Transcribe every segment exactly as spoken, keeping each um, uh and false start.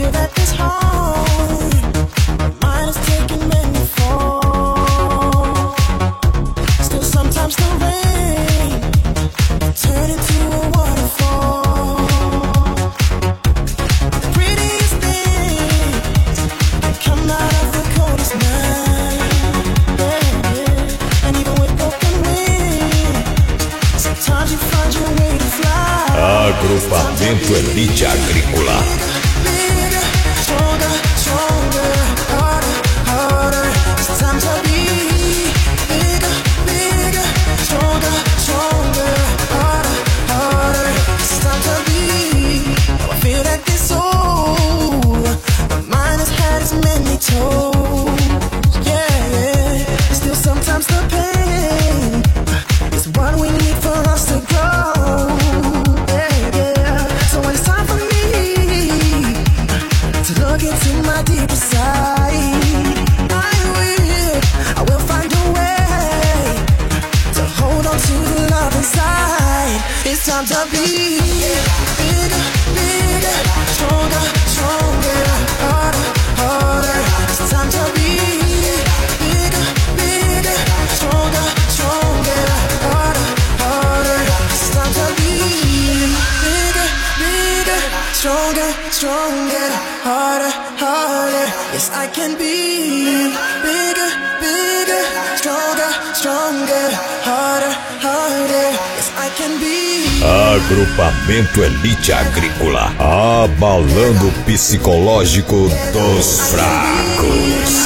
Agrupamento Elite Agrícola. It's time to be bigger, bigger, stronger, stronger, harder, harder. It's time to be bigger, bigger, stronger, stronger, harder, harder. It's time to be bigger, bigger, stronger, stronger, harder, harder. Yes, I can be bigger, bigger, stronger, stronger, harder, harder. Yes, I can be. Agrupamento Elite Agrícola, abalando o psicológico dos fracos.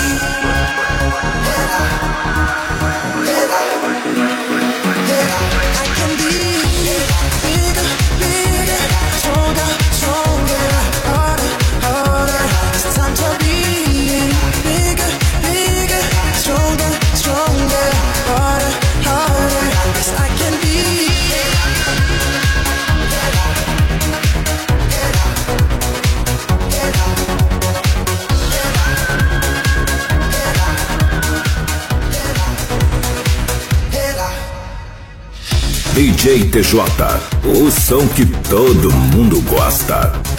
D J T J, o som que todo mundo gosta.